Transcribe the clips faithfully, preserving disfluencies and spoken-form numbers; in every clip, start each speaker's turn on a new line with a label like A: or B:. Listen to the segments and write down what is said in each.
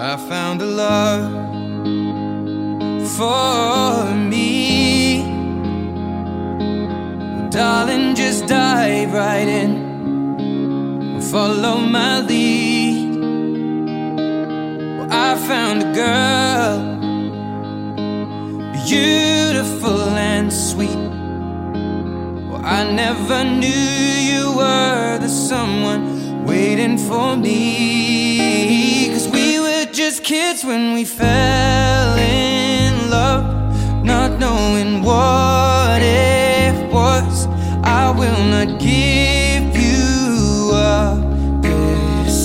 A: I found a love for me. Well, darling, just dive right in and follow my lead. Well, I found a girl, beautiful and sweet. Well, I never knew you were the someone waiting for me. 'Cause we were just kids when we fell in love, not knowing what it was. I will not give you up this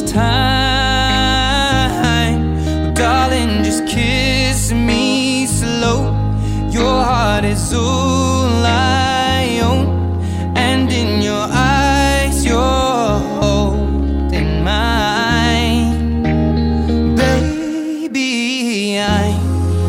A: time. Darling, just kiss me slow. Your heart is all I own, and in your eyes you're holding mine. Baby, I'm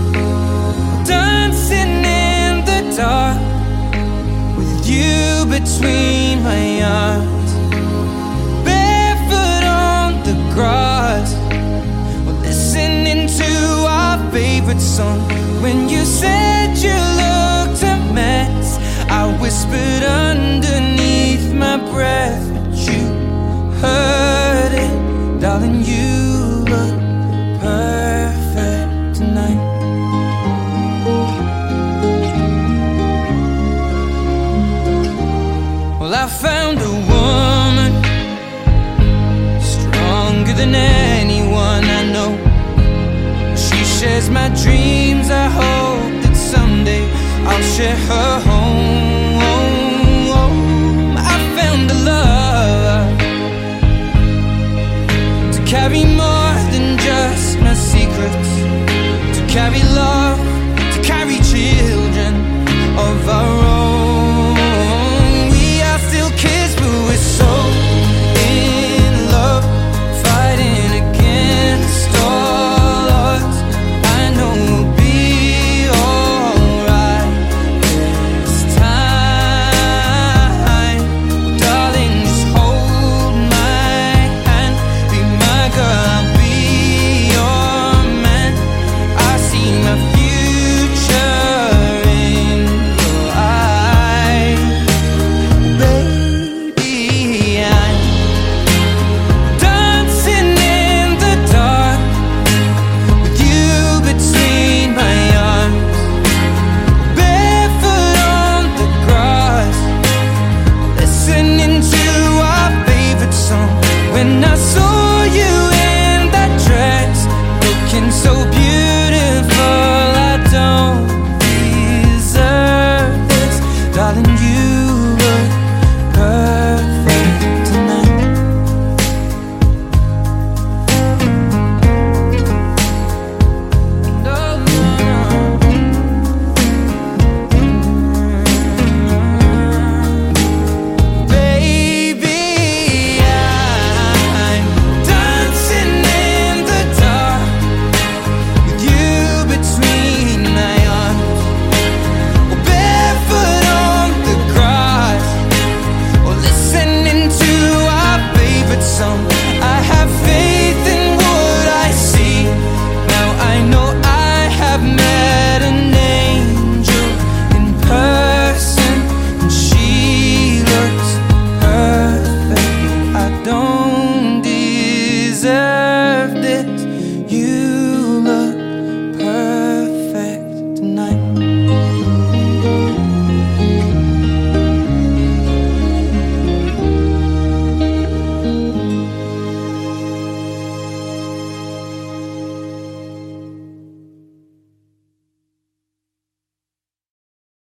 A: dancing in the dark with you between my arms, barefoot on the grass, we're listening to our favorite song. When you said you looked a mess, I whispered underneath my breath, but you heard it. Darling, you look perfect tonight. Well, I found a woman stronger than anyone I know. She shares my dreams. I hope that someday I'll share her home. I found a love to carry more than just my secrets, to carry love, to carry children of our own. We are still kids, but we're so in love, fighting against all odds. I know we'll be alright this time. Darling, just hold my hand, be my girl, I'll be your man. I see my future in your eyes. Baby, I'm dancing in the dark with you between my arms, barefoot on the grass, listening to our favorite song. When I saw you in that dress, looking so beautiful, I don't deserve this. Darling, you look perfect tonight. No, no, baby, I'm dancing in the dark with you between my arms, or barefoot on the grass, or listening to our favorite song. I have faith in what I see. Now I know I have met an angel in person, and she looks perfect. I don't deserve this.